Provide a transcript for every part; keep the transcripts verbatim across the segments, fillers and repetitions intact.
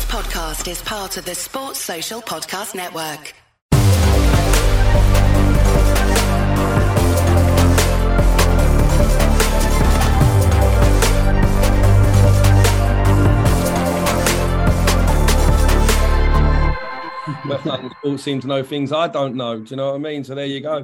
podcast is part of the Sports Social Podcast Network. West London Sports seem to know things I don't know. Do you know what I mean? So there you go.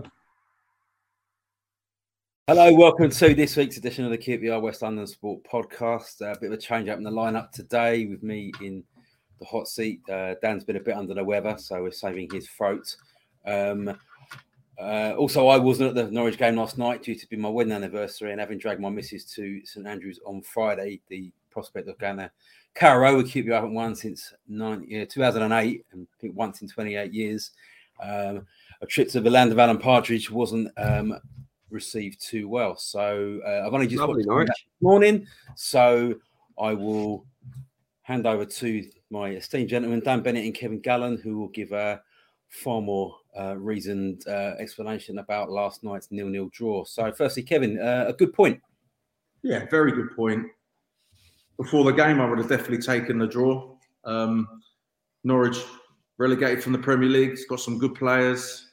Hello, welcome to this week's edition of the Q P R West London Sport podcast. Uh, a bit of a change up in the lineup today with me in the hot seat. Uh, Dan's been a bit under the weather, so we're saving his throat. Um, uh, also, I wasn't at the Norwich game last night due to be my wedding anniversary, and having dragged my missus to St Andrews on Friday, the prospect of going there. Carrow with Q P R haven't won since nine, yeah, two thousand eight, and I think once in twenty-eight years. Um, a trip to the land of Alan Partridge wasn't um, received too well. So uh, I've only just Lovely, watched this morning, so I will hand over to my esteemed gentlemen, Dan Bennett and Kevin Gallen, who will give a far more uh, reasoned uh, explanation about last night's nil-nil draw. So firstly, Kevin, uh, a good point. Yeah, very good point. Before the game, I would have definitely taken the draw. Um, Norwich relegated from the Premier League. It's got some good players.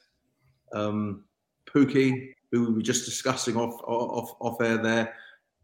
Um, Pukki, who we were just discussing off, off, off air there,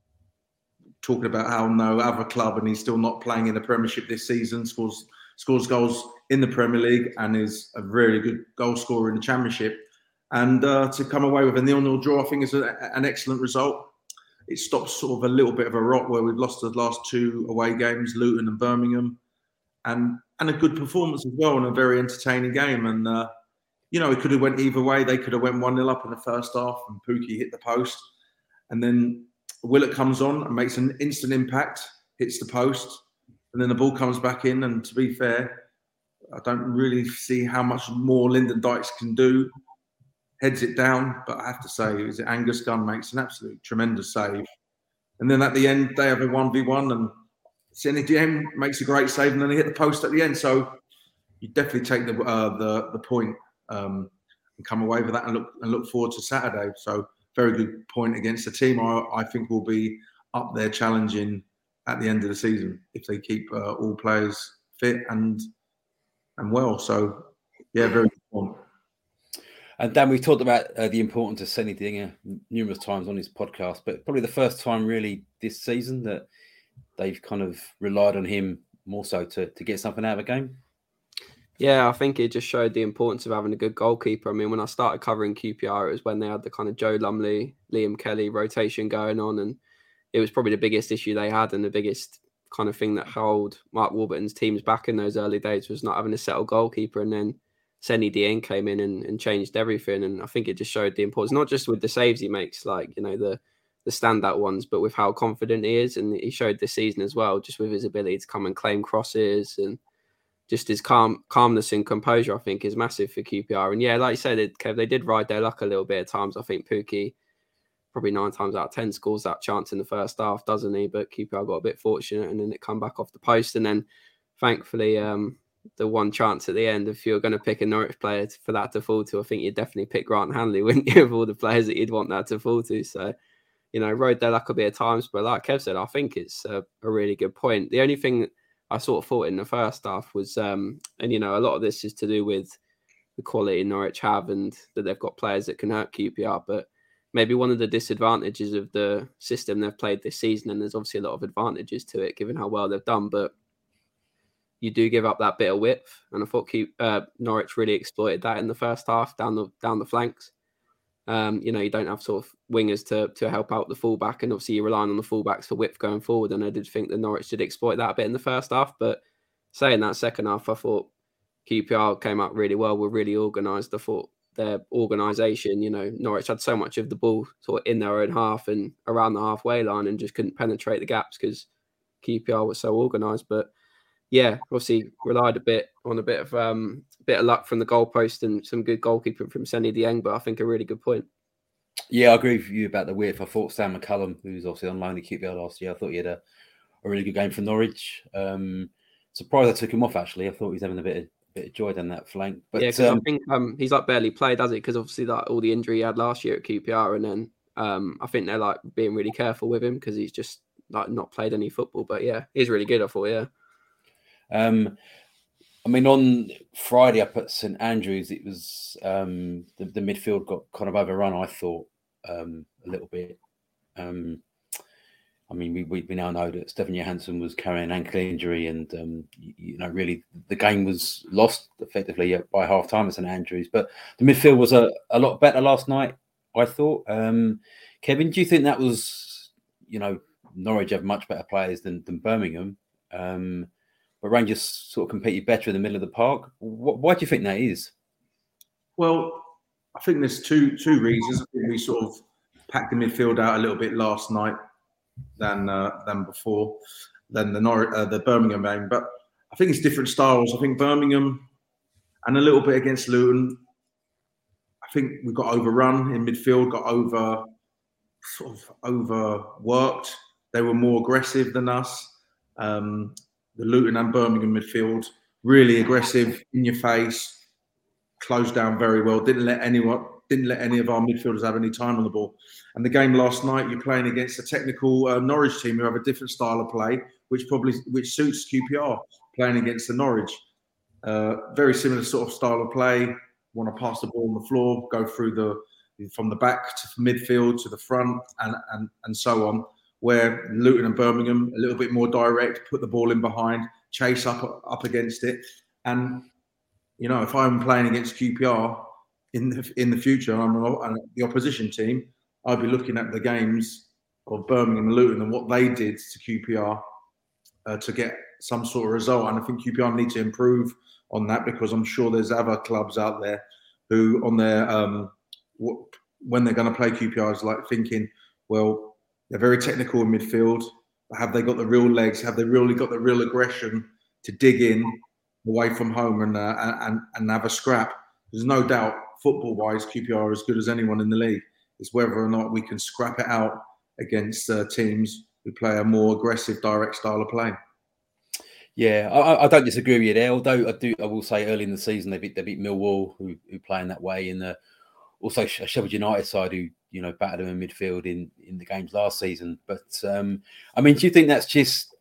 talking about how no other club and he's still not playing in the Premiership this season, scores scores goals in the Premier League and is a really good goal scorer in the Championship. And uh, to come away with a nil-nil draw, I think is a, an excellent result. It stops sort of a little bit of a rot where we've lost the last two away games, Luton and Birmingham, and and a good performance as well, and a very entertaining game. And uh, you know, it could have went either way. They could have went one nil up in the first half, and Pukki hit the post, and then Willett comes on and makes an instant impact, hits the post, and then the ball comes back in. And to be fair, I don't really see how much more Lyndon Dykes can do. Heads it down, but I have to say, is it Angus Gunn makes an absolute tremendous save. And then at the end, they have a one v one, and Seny Dieng makes a great save, and then they hit the post at the end. So you definitely take the uh, the the point um, and come away with that, and look and look forward to Saturday. So very good point against a team I, I think will be up there challenging at the end of the season if they keep uh, all players fit and and well. So yeah, very good point. And Dan, we've talked about uh, the importance of Seny Dieng numerous times on his podcast, but probably the first time really this season that they've kind of relied on him more so to, to get something out of a game. Yeah, I think it just showed the importance of having a good goalkeeper. I mean, when I started covering Q P R, it was when they had the kind of Joe Lumley, Liam Kelly rotation going on, and it was probably the biggest issue they had, and the biggest kind of thing that held Mark Warburton's teams back in those early days was not having a settled goalkeeper. And then Seny Dieng came in and, and changed everything. And I think it just showed the importance, not just with the saves he makes, like, you know, the the standout ones, but with how confident he is. And he showed this season as well, just with his ability to come and claim crosses, and just his calm calmness and composure, I think, is massive for Q P R. And yeah, like you said, Kev, they did ride their luck a little bit at times. I think Pukki, probably nine times out of ten, scores that chance in the first half, doesn't he? But Q P R got a bit fortunate, and then it come back off the post. And then, thankfully, um, the one chance at the end, if you're going to pick a Norwich player for that to fall to, I think you'd definitely pick Grant Hanley, wouldn't you, of all the players that you'd want that to fall to. So, you know, rode their luck a bit at times. But like Kev said, I think it's a, a really good point. The only thing I sort of thought in the first half was, um, and, you know, a lot of this is to do with the quality Norwich have and that they've got players that can hurt Q P R. But maybe one of the disadvantages of the system they've played this season, and there's obviously a lot of advantages to it, given how well they've done, but you do give up that bit of width, and I thought uh, Norwich really exploited that in the first half down the down the flanks. Um, you know, you don't have sort of wingers to to help out the fullback, and obviously you're relying on the fullbacks for width going forward. And I did think that Norwich did exploit that a bit in the first half, but saying that, second half, I thought Q P R came out really well. Were really organised. I thought their organisation, you know, Norwich had so much of the ball sort of in their own half and around the halfway line, and just couldn't penetrate the gaps because Q P R was so organised. But yeah, obviously relied a bit on a bit of um, bit of luck from the goalpost and some good goalkeeping from Seny Dieng, but I think a really good point. Yeah, I agree with you about the width. I thought Sam McCullum, who was obviously on loan at Q P R last year, I thought he had a, a really good game for Norwich. Um, surprised I took him off, actually. I thought he was having a bit of, bit of joy down that flank. But, yeah, because um, I think um, he's like barely played, has he? Because obviously like all the injury he had last year at Q P R, and then um, I think they're like being really careful with him because he's just like not played any football. But yeah, he's really good, I thought, yeah. Um, I mean, on Friday up at St Andrews, it was um, the, the midfield got kind of overrun, I thought, um, a little bit. Um, I mean, we, we we now know that Stefan Johansson was carrying an ankle injury, and um, you, you know, really, the game was lost effectively by half time at St Andrews. But the midfield was a, a lot better last night, I thought. Um, Kevin, do you think that was, you know, Norwich have much better players than, than Birmingham, um, but Rangers sort of competed better in the middle of the park? What, why do you think that is? Well, I think there's two two reasons. I think we sort of packed the midfield out a little bit last night than uh, than before, than the Nor- uh, the Birmingham game. But I think it's different styles. I think Birmingham and a little bit against Luton, I think we got overrun in midfield, got over sort of overworked. They were more aggressive than us. Um, the Luton and Birmingham midfield, really aggressive, in your face, closed down very well. Didn't let anyone, didn't let any of our midfielders have any time on the ball. And the game last night, you're playing against a technical uh, Norwich team who have a different style of play, which probably which suits Q P R playing against the Norwich. Uh, very similar sort of style of play. Want to pass the ball on the floor, go through the from the back to midfield to the front, and and and so on. Where Luton and Birmingham a little bit more direct, put the ball in behind, chase up up against it. And you know, if I'm playing against Q P R in the, in the future, I'm on the opposition team, I'd be looking at the games of Birmingham and Luton and what they did to Q P R uh, to get some sort of result. And I think Q P R need to improve on that, because I'm sure there's other clubs out there who, on their um, what, when they're going to play Q P R, is like thinking, well, they're very technical in midfield. Have they got the real legs? Have they really got the real aggression to dig in away from home and uh, and and have a scrap? There's no doubt, football-wise, Q P R are as good as anyone in the league. It's whether or not we can scrap it out against uh, teams who play a more aggressive, direct style of play. Yeah, I, I don't disagree with you there. Although I do, I will say early in the season they beat they beat Millwall, who who play in that way, and the also Sheffield United side who you know battered them in midfield in in the games last season. But um, I mean, do you think that's just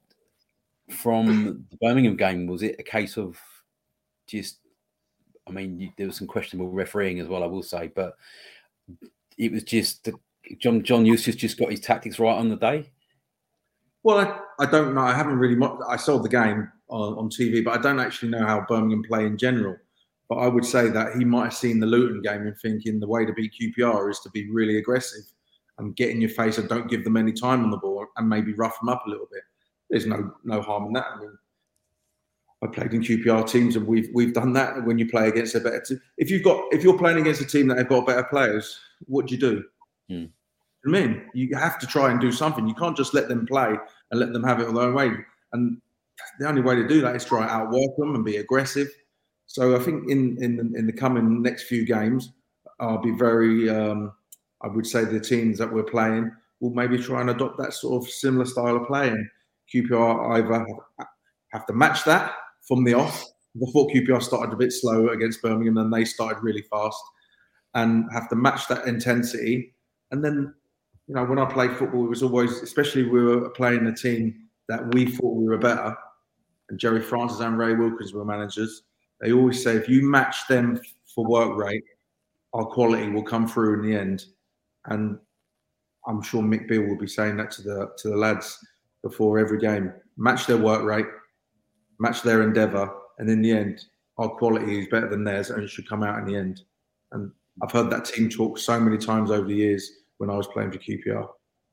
from the Birmingham game? Was it a case of just? I mean, you, there was some questionable refereeing as well, I will say, but it was just the, John John Eustace just got his tactics right on the day. Well, I, I don't know. I haven't really. I saw the game on, on T V, but I don't actually know how Birmingham play in general. But I would say that he might have seen the Luton game and thinking the way to beat Q P R is to be really aggressive and get in your face and don't give them any time on the ball and maybe rough them up a little bit. There's no no harm in that. I mean, I played in Q P R teams and we've we've done that when you play against a better team. If you've got if you're playing against a team that have got better players, what do you do? Hmm. I mean, you have to try and do something. You can't just let them play and let them have it all their own way. And the only way to do that is try and outwork them and be aggressive. So I think in in the, in the coming next few games, I'll be very. Um, I would say the teams that we're playing will maybe try and adopt that sort of similar style of play, and Q P R either have to match that from the off. Before Q P R started a bit slow against Birmingham, then they started really fast, and have to match that intensity. And then, you know, when I played football, it was always, especially we were playing a team that we thought we were better, and Jerry Francis and Ray Wilkins were managers. They always say, if you match them for work rate, our quality will come through in the end. And I'm sure Mick Beale will be saying that to the to the lads before every game. Match their work rate, match their endeavour, and in the end, our quality is better than theirs, and it should come out in the end. And I've heard that team talk so many times over the years when I was playing for Q P R.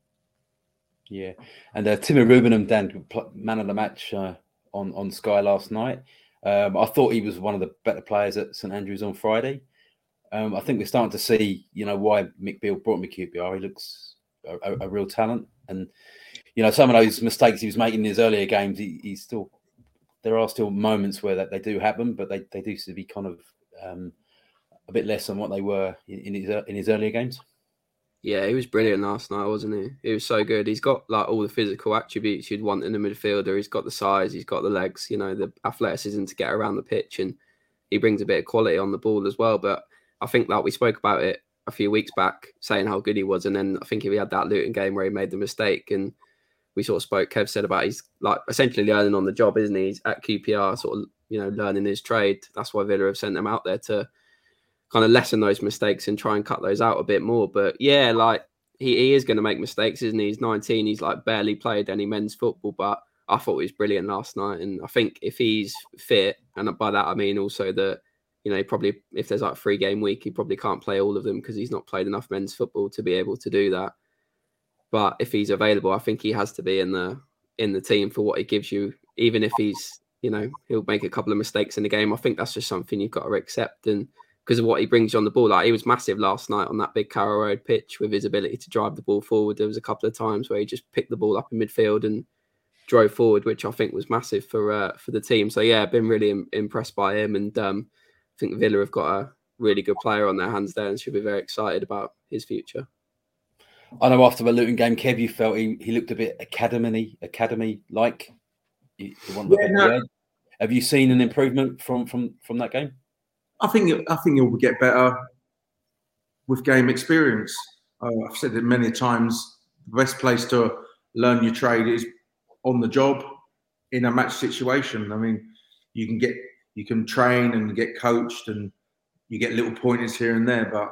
Yeah, and uh, Timo Rubenham, Dan, man of the match uh, on on Sky last night. Um, I thought he was one of the better players at St Andrews on Friday. Um, I think we're starting to see, you know, why Mick Beale brought him to Q P R. He looks a, a, a real talent, and you know, some of those mistakes he was making in his earlier games, he, he's still. There are still moments where that they do happen, but they, they do seem to be kind of um, a bit less than what they were in, in his in his earlier games. Yeah, he was brilliant last night, wasn't he? He was so good. He's got like all the physical attributes you'd want in a midfielder. He's got the size, he's got the legs, you know, the athleticism to get around the pitch, and he brings a bit of quality on the ball as well. But I think like we spoke about it a few weeks back, saying how good he was, and then I think if he had that Luton game where he made the mistake, and we sort of spoke, Kev said about he's like essentially learning on the job, isn't he? He's at Q P R, sort of, you know, learning his trade. That's why Villa have sent him out there to kind of lessen those mistakes and try and cut those out a bit more. But yeah, like he, he is going to make mistakes, isn't he? He's nineteen. He's like barely played any men's football, but I thought he was brilliant last night. And I think if he's fit, and by that I mean also that, you know, probably if there's like a three game week, he probably can't play all of them because he's not played enough men's football to be able to do that. But if he's available, I think he has to be in the in the team for what he gives you, even if he's, you know, he'll make a couple of mistakes in the game. I think that's just something you've got to accept. And because of what he brings you on the ball, like he was massive last night on that big Carrow Road pitch with his ability to drive the ball forward. There was a couple of times where he just picked the ball up in midfield and drove forward, which I think was massive for uh, for the team. So yeah, I've been really im- impressed by him, and um, I think Villa have got a really good player on their hands there, and should be very excited about his future. I know after the Luton game, Kev, you felt he, he looked a bit academy academy like. You, you want yeah, no. Have you seen an improvement from from from that game? I think I think he'll get better with game experience. Uh, I've said it many times. The best place to learn your trade is on the job in a match situation. I mean, you can get you can train and get coached, and you get little pointers here and there, but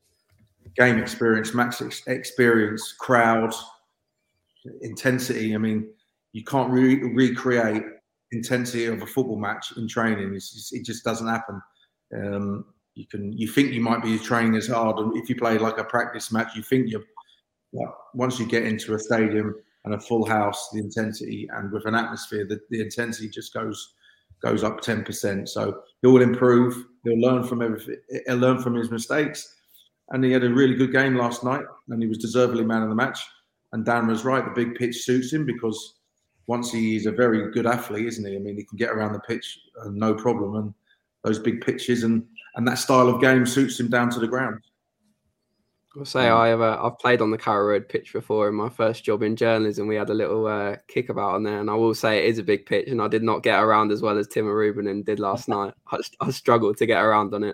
game experience, match experience, crowd, intensity. I mean, you can't re- recreate intensity of a football match in training. It's just, it just doesn't happen. Um, you can, you think you might be training as hard, and if you play like a practice match, you think you're. Well, once you get into a stadium and a full house, the intensity and with an atmosphere, the, the intensity just goes goes up ten percent. So he'll improve. He'll learn from everything. He'll learn from his mistakes. And he had a really good game last night, and he was deservedly man of the match. And Dan was right; the big pitch suits him because once he's a very good athlete, isn't he? I mean, he can get around the pitch uh, no problem, and those big pitches and and that style of game suits him down to the ground. I'll say I have uh, I've played on the Carrow Road pitch before in my first job in journalism. We had a little uh, kickabout on there, and I will say it is a big pitch, and I did not get around as well as Tim Ruben did last night. I, I struggled to get around on it.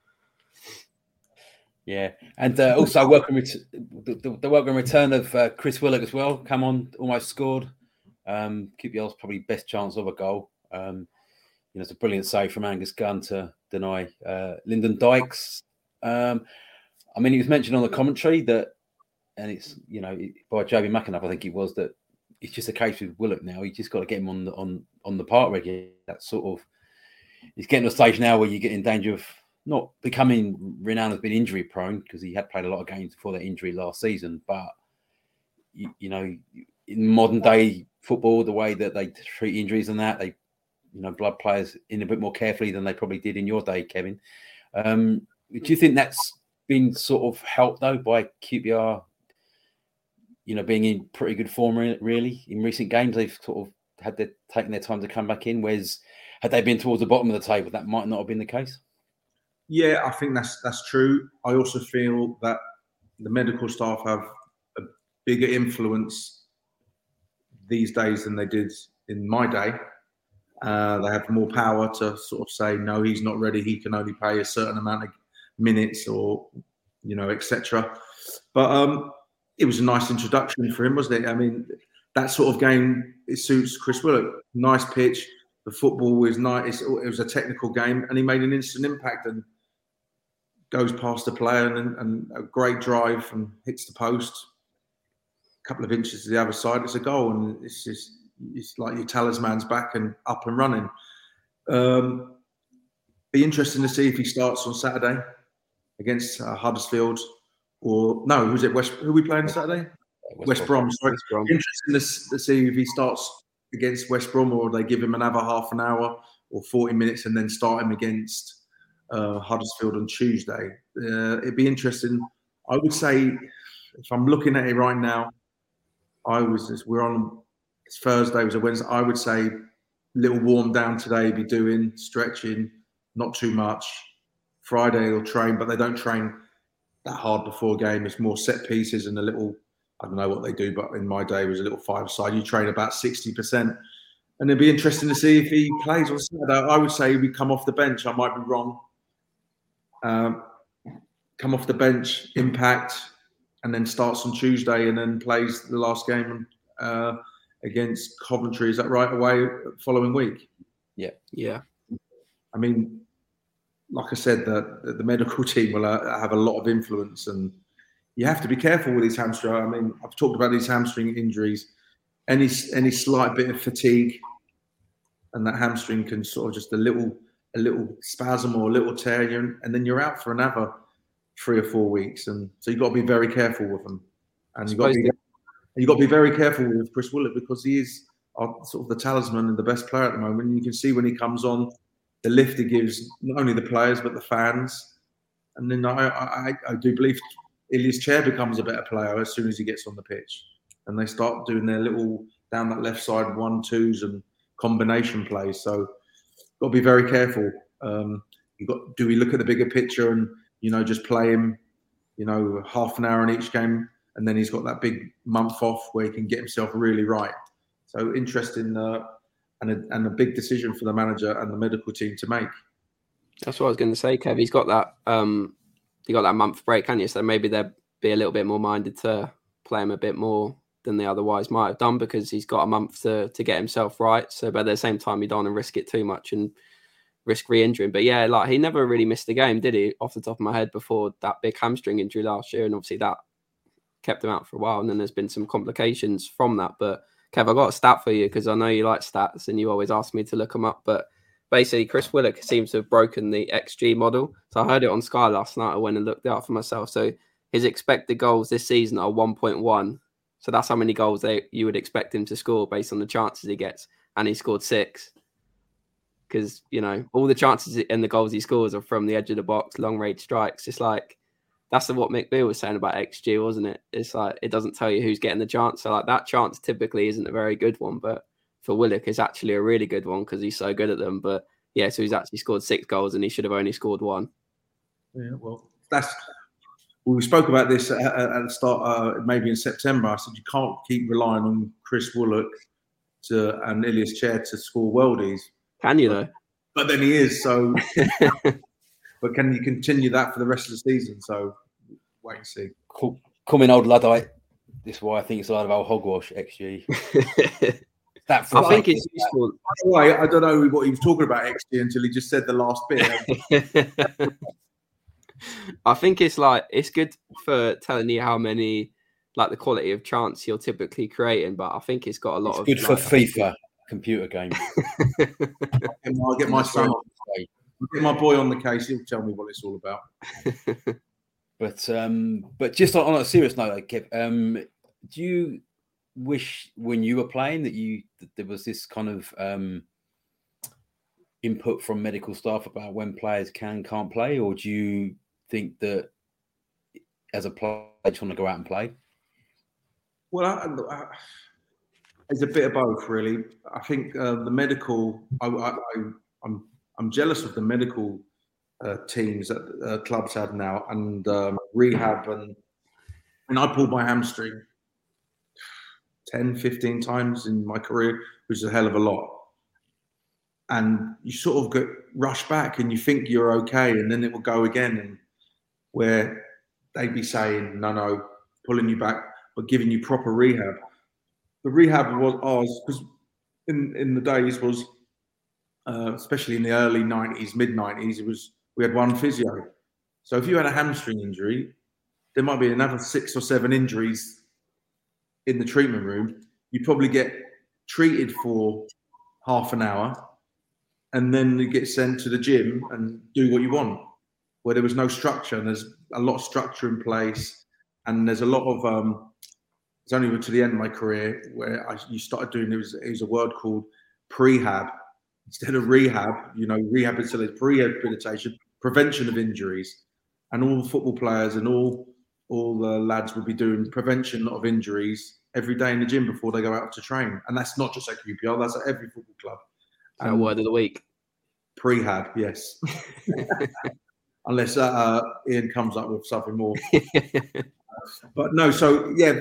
Yeah, and uh, also welcome ret- the, the, the welcome return of uh, Chris Willock as well. Come on, almost scored. Um, Q P R's probably best chance of a goal. Um, you know, it's a brilliant save from Angus Gunn to deny uh, Lyndon Dykes. Um, I mean, it was mentioned on the commentary that, and it's, you know, by J B McAnuff, I think it was, that it's just a case with Willock now. You just got to get him on the on on the park regularly. That sort of, he's getting to a stage now where you get in danger of not becoming renowned as being injury prone, because he had played a lot of games before that injury last season. But you, you know, in modern day football, the way that they treat injuries and that, they, you know, blood players in a bit more carefully than they probably did in your day, Kevin. Um, do you think that's been sort of helped though by Q P R, you know, being in pretty good form really in recent games? They've sort of had their taken their time to come back in, whereas had they been towards the bottom of the table, that might not have been the case. Yeah, I think that's that's true. I also feel that the medical staff have a bigger influence these days than they did in my day. Uh, they have more power to sort of say, no, he's not ready. He can only play a certain amount of minutes, or, you know, et cetera. But um, it was a nice introduction for him, wasn't it? I mean, that sort of game, it suits Chris Willock. Nice pitch. The football was nice. It was a technical game, and he made an instant impact and goes past the player and, and a great drive and hits the post. A couple of inches to the other side, it's a goal, and it's just it's like your talisman's back and up and running. Um, be interesting to see if he starts on Saturday against uh, Huddersfield, or no, who's it? West? Who are we playing Saturday? West, West Brom. Brom. Sorry. West Brom. Interesting to, to see if he starts against West Brom, or they give him another half an hour or forty minutes and then start him against uh, Huddersfield on Tuesday. Uh, it'd be interesting. I would say, if I'm looking at it right now, I was we're on it's Thursday, it was a Wednesday. I would say a little warm down today, be doing stretching, not too much. Friday they'll train, but they don't train that hard before a game. It's more set pieces and a little, I don't know what they do, but in my day it was a little five-side. You train about sixty percent. And it'd be interesting to see if he plays on Saturday. I would say we come off the bench. I might be wrong. Um, come off the bench, impact, and then starts on Tuesday and then plays the last game uh, against Coventry. Is that right? Away following week. Yeah, yeah. I mean, like I said, the the medical team will uh, have a lot of influence, and you have to be careful with these hamstring. I mean, I've talked about these hamstring injuries. Any any slight bit of fatigue, and that hamstring can sort of just a little a little spasm or a little tear, and then you're out for another three or four weeks. And so you've got to be very careful with them. And you've got to be, you've got to be very careful with Chris Willock, because he is our, sort of the talisman and the best player at the moment. And you can see when he comes on, the lift he gives not only the players but the fans. And then I, I, I do believe Ilias Chair becomes a better player as soon as he gets on the pitch, and they start doing their little down that left side one twos and combination plays. So got to be very careful. Um, you got do we look at the bigger picture and you know just play him, you know, half an hour in each game, and then he's got that big month off where he can get himself really right. So interesting uh, and a, and a big decision for the manager and the medical team to make. That's what I was going to say, Kev. He's got that. Um, he got that month break, haven't you? So maybe they'd be a little bit more minded to play him a bit more than they otherwise might have done, because he's got a month to to get himself right. So, but at the same time, you don't want to risk it too much and risk re-injuring. But yeah, like he never really missed a game, did he? Off the top of my head, before that big hamstring injury last year, and obviously that kept him out for a while. And then there's been some complications from that. But Kev, I got a stat for you because I know you like stats and you always ask me to look them up. But basically, Chris Willock seems to have broken the X G model. So I heard it on Sky last night. I went and looked it up for myself. So his expected goals this season are one point one. So that's how many goals they you would expect him to score based on the chances he gets. And he scored six. Because, you know, all the chances and the goals he scores are from the edge of the box, long range strikes. It's like, that's what Mick Beale was saying about X G, wasn't it? It's like, it doesn't tell you who's getting the chance. So like that chance typically isn't a very good one. But for Willock, it's actually a really good one because he's so good at them. But yeah, so he's actually scored six goals and he should have only scored one. Yeah, well, that's... Well, we spoke about this at, at the start, uh, maybe in September. I said you can't keep relying on Chris Willock to, and Ilias Chair to score worldies. Can you, though? But then he is, so... But can you continue that for the rest of the season? So, wait and see. Coming old Luddite. This is why I think it's a lot of old hogwash, X G. that I think it's useful. By the way, I don't know what he was talking about X G until he just said the last bit. I think it's like it's good for telling you how many, like the quality of chance you're typically creating, but I think it's got a lot it's of good like, for FIFA computer games. I'll get my son on, I'll get my boy on the case. He'll tell me what it's all about. but um, but just on, on a serious note, like, Kev, um, do you wish when you were playing that you that there was this kind of um, input from medical staff about when players can can't play, or do you think that as a player you just want to go out and play? Well, I, I, it's a bit of both, really. I think uh, the medical. I, I, I'm I'm jealous of the medical uh, teams that uh, clubs have now, and um, rehab. And and I pulled my hamstring ten, fifteen times in my career, which is a hell of a lot. And you sort of get rushed back, and you think you're okay, and then it will go again. And where they'd be saying, no, no, pulling you back, but giving you proper rehab. The rehab was ours because in, in the days was, uh, especially in the early nineties, mid nineties, it was we had one physio. So if you had a hamstring injury, there might be another six or seven injuries in the treatment room. You probably get treated for half an hour, and then you get sent to the gym and do what you want, where there was no structure. And there's a lot of structure in place, and there's a lot of um, it's only to the end of my career where I, you started doing, it was, it was a word called prehab. Instead of rehab, you know, rehabilitation, rehabilitation, prevention of injuries. And all the football players and all all the lads would be doing prevention of injuries every day in the gym before they go out to train. And that's not just at Q P R, that's at every football club. And um, word of the week. Prehab, yes. Unless uh, uh, Ian comes up with something more. But no, so yeah,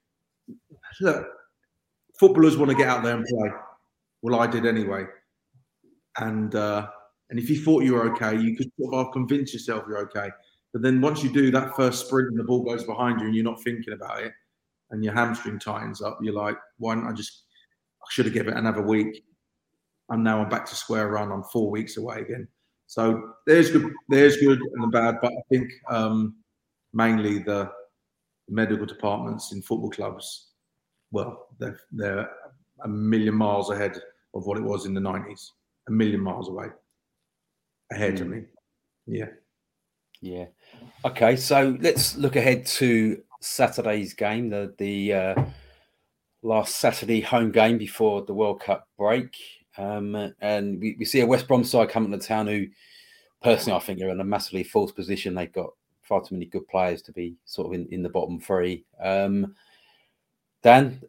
look, footballers want to get out there and play. Well, I did anyway. And uh, and if you thought you were okay, you could sort of convince yourself you're okay. But then once you do that first sprint and the ball goes behind you and you're not thinking about it and your hamstring tightens up, you're like, why don't I just should have given it another week. And now I'm back to square one. I'm four weeks away again. So there's good, there's good and the bad, but I think um, mainly the medical departments in football clubs, well, they're, they're a million miles ahead of what it was in the nineties. A million miles away. Ahead mm. of me. Yeah. Yeah. Okay, so let's look ahead to Saturday's game, the the uh, last Saturday home game before the World Cup break. Um, and we, we see a West Brom side coming to town who, personally, I think are in a massively false position. They've got far too many good players to be sort of in, in the bottom three. Um, Dan,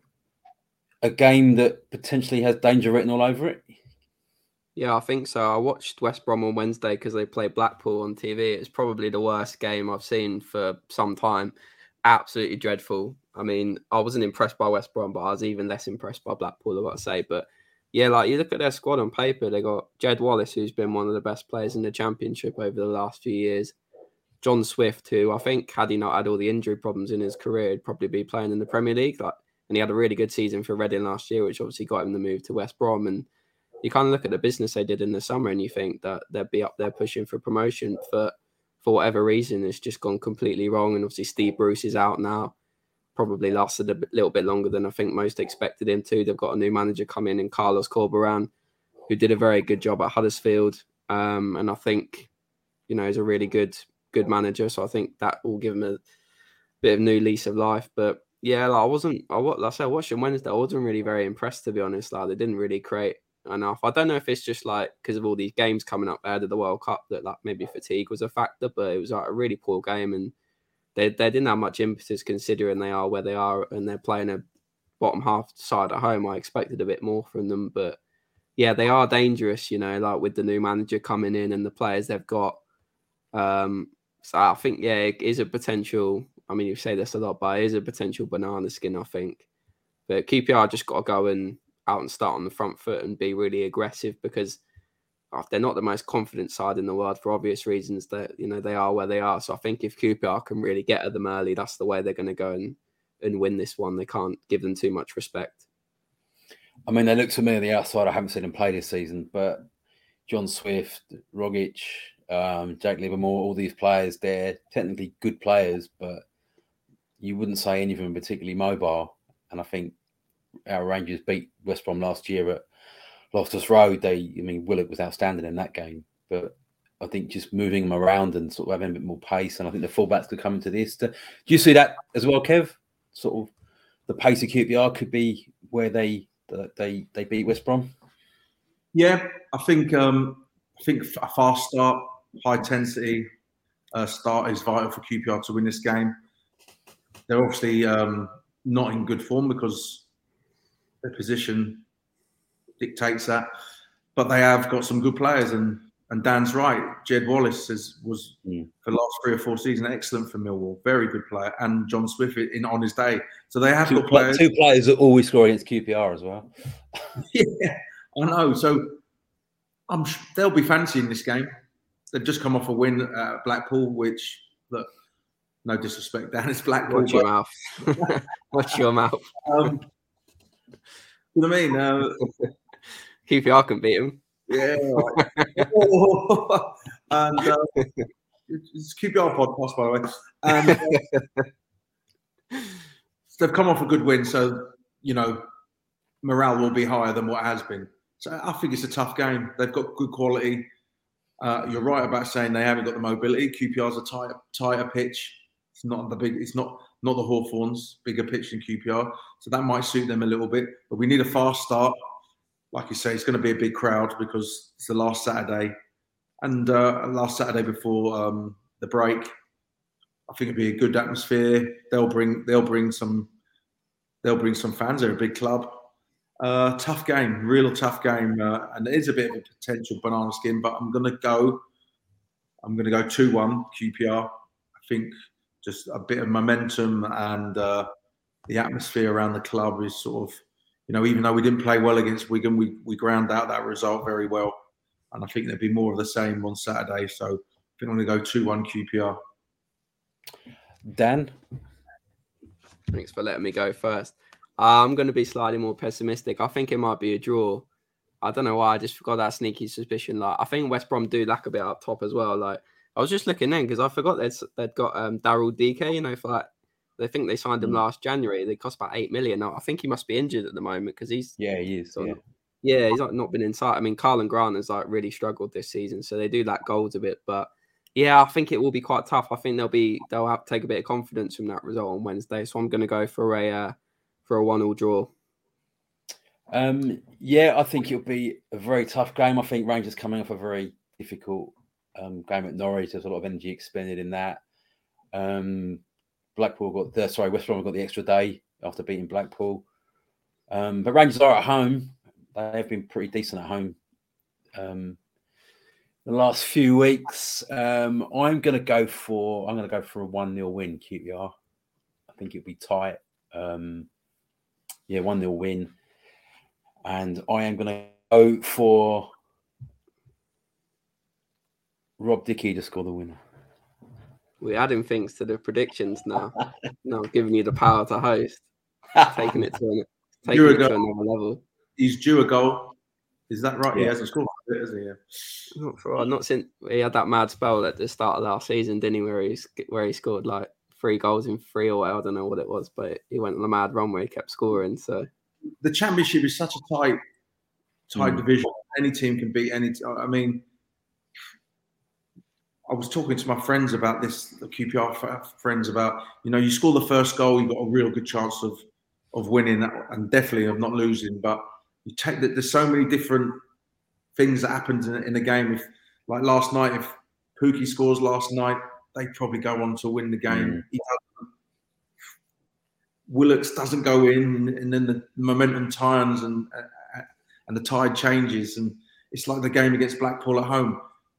a game that potentially has danger written all over it? Yeah, I think so. I watched West Brom on Wednesday because they played Blackpool on T V. It's probably the worst game I've seen for some time. Absolutely dreadful. I mean, I wasn't impressed by West Brom, but I was even less impressed by Blackpool, I've got to say. But yeah, like you look at their squad on paper, they got Jed Wallace, who's been one of the best players in the Championship over the last few years. John Swift, who I think, had he not had all the injury problems in his career, he'd probably be playing in the Premier League. Like, and he had a really good season for Reading last year, which obviously got him the move to West Brom. And you kind of look at the business they did in the summer and you think that they'd be up there pushing for promotion. For for whatever reason, it's just gone completely wrong. And obviously Steve Bruce is out now. Probably lasted a little bit longer than I think most expected him to. They've got a new manager come in in Carlos Corberán, who did a very good job at Huddersfield. Um, and I think, you know, he's a really good good manager. So I think that will give him a bit of new lease of life. But yeah, like I wasn't, I, like I said, I watched him Wednesday. I wasn't really very impressed, to be honest. Like they didn't really create enough. I don't know if it's just like because of all these games coming up ahead of the World Cup that like maybe fatigue was a factor, but it was like a really poor game and they they didn't have much impetus considering they are where they are and they're playing a bottom half side at home. I expected a bit more from them, but yeah, they are dangerous, you know, like with the new manager coming in and the players they've got. Um, so I think, yeah, it is a potential, I mean, you say this a lot, but it is a potential banana skin, I think. But Q P R just got to go and out and start on the front foot and be really aggressive because oh, they're not the most confident side in the world for obvious reasons that, you know, they are where they are. So I think if Q P R can really get at them early, that's the way they're going to go and, and win this one. They can't give them too much respect. I mean, they look to me on the outside. I haven't seen them play this season, but John Swift, Rogic, um, Jake Livermore, all these players, they're technically good players, but you wouldn't say any of them particularly mobile. And I think our Rangers beat West Brom last year at Loftus Road. They, I mean, Willock was outstanding in that game, but I think just moving them around and sort of having a bit more pace, and I think the fullbacks could come into this. Do you see that as well, Kev? Sort of the pace of Q P R could be where they they they beat West Brom. Yeah, I think um, I think a fast start, high intensity uh, start is vital for Q P R to win this game. They're obviously um, not in good form because their position dictates that, but they have got some good players, and and Dan's right. Jed Wallace is, was mm. for the last three or four seasons excellent for Millwall, very good player, and John Swift in on his day. So they have two, got players. Two players that always score against Q P R as well. Yeah, I know. So I'm they'll be fancying this game. They've just come off a win at Blackpool, which look, no disrespect, Dan, it's Blackpool. Watch your mouth. Watch your mouth. Um, you know what I mean? Uh, Q P R can beat him. Yeah. and uh, it's Q P R podcast, by the way. And, uh, they've come off a good win, so, you know, morale will be higher than what it has been. So I think it's a tough game. They've got good quality. Uh, you're right about saying they haven't got the mobility. Q P R's a tighter, tighter pitch. It's not the big. It's not not the Hawthorns, bigger pitch than Q P R. So that might suit them a little bit. But we need a fast start. Like you say, it's going to be a big crowd because it's the last Saturday, and uh, last Saturday before um, the break. I think it'd be a good atmosphere. They'll bring they'll bring some they'll bring some fans. They're a big club. Uh, tough game, real tough game, uh, and it is a bit of a potential banana skin. But I'm going to go. I'm going to go two one Q P R. I think just a bit of momentum and uh, the atmosphere around the club is sort of, you know, even though we didn't play well against Wigan, we we ground out that result very well, and I think there'd be more of the same on Saturday. So I think I'm going to go two one Q P R. Dan, thanks for letting me go first. I'm going to be slightly more pessimistic. I think it might be a draw. I don't know why. I just got that sneaky suspicion. Like I think West Brom do lack a bit up top as well. Like I was just looking then because I forgot they'd they'd got um, Daryl D K. You know, for like they think they signed him mm. last January. They cost about eight million. Now I think he must be injured at the moment because he's yeah he is sort yeah. of, yeah he's like not been in sight. I mean, Karlan Grant has like really struggled this season, so they do lack goals a bit. But yeah, I think it will be quite tough. I think they'll be they'll have to take a bit of confidence from that result on Wednesday. So I'm going to go for a uh, for a one-all draw. Um, yeah, I think it'll be a very tough game. I think Rangers coming off a very difficult um, game at Norwich. There's a lot of energy expended in that. Um, Blackpool got the sorry, West Brom got the extra day after beating Blackpool. Um, but Rangers are at home. They've been pretty decent at home um, the last few weeks. Um, I'm going to go for I'm going to go for a one nil win. Q P R. I think it'll be tight. Um, yeah, one nil win. And I am going to go for Rob Dickie to score the winner. We're adding things to the predictions now. No, giving you the power to host, taking it to, an, taking it to another level. He's due a goal. Is that right? Yeah. He hasn't scored it, has he? Yeah. Not for not since he had that mad spell at the start of last season, didn't he? Where he where he scored like three goals in three or whatever. I don't know what it was, but he went on a mad run where he kept scoring. So. The Championship is such a tight, tight mm. division. Any team can beat any. T- I mean, I was talking to my friends about this, the Q P R friends about, you know, you score the first goal, you've got a real good chance of of winning and definitely of not losing. But you take that. There's so many different things that happen in, in the game. If like last night, if Pookie scores last night, they probably go on to win the game. Mm. He doesn't. Willocks doesn't go in, and then the momentum turns and and the tide changes, and it's like the game against Blackpool at home.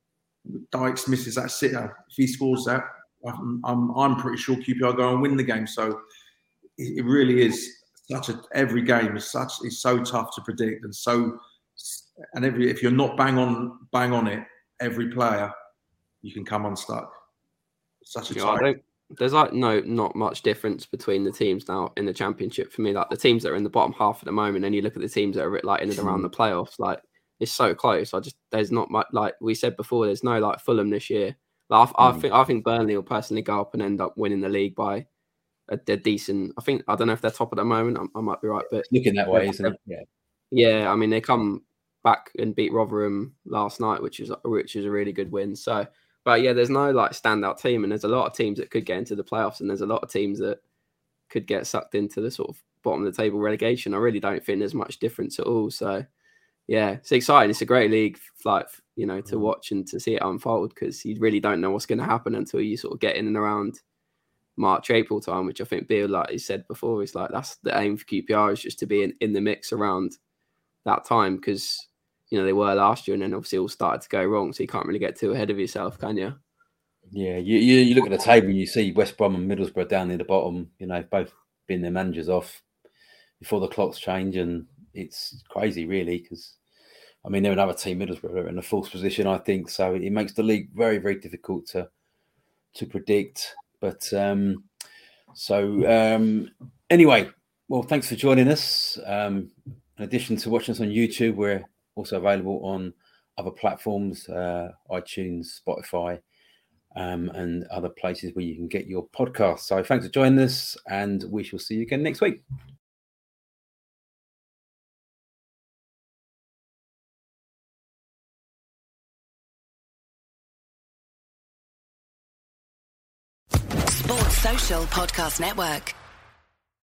Dykes misses that sitter. If he scores that, I'm I'm, I'm pretty sure Q P R go and win the game. So it, it really is such a every game is such is so tough to predict, and so and every if you're not bang on bang on it, every player you can come unstuck. It's such a yeah, tight. There's like no not much difference between the teams now in the Championship for me. Like the teams that are in the bottom half at the moment, and you look at the teams that are like in and around the playoffs, like it's so close. I just there's not much like we said before. There's no like Fulham this year. Like I, mm. I think I think Burnley will personally go up and end up winning the league by a, a decent. I think I don't know if they're top at the moment. I, I might be right, but looking that way, isn't it? Yeah. Yeah, I mean they come back and beat Rotherham last night, which is which is a really good win. So. But yeah, there's no like standout team, and there's a lot of teams that could get into the playoffs, and there's a lot of teams that could get sucked into the sort of bottom of the table relegation. I really don't think there's much difference at all. So yeah, it's exciting. It's a great league, like you know, to watch and to see it unfold because you really don't know what's going to happen until you sort of get in and around March, April time, which I think Beale, like he said before, is like that's the aim for Q P R is just to be in, in the mix around that time because. You know, they were last year and then obviously all started to go wrong. So you can't really get too ahead of yourself, can you? Yeah, you you, you look at the table and you see West Brom and Middlesbrough down near the bottom. You know, both been their managers off before the clocks change. And it's crazy, really, because, I mean, they're another team, Middlesbrough, are in a false position, I think. So it makes the league very, very difficult to to predict. But um, so um, anyway, well, thanks for joining us. Um, in addition to watching us on YouTube, we're also available on other platforms, uh, iTunes, Spotify, um, and other places where you can get your podcasts. So thanks for joining us, and we shall see you again next week. Sports Social Podcast Network.